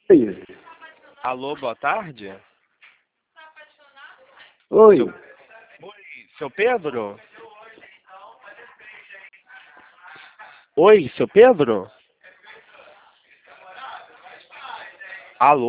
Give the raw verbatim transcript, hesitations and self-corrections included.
Oi. Alô, boa tarde? Oi. Seu... Oi, seu Pedro? Oi, seu Pedro? Alô?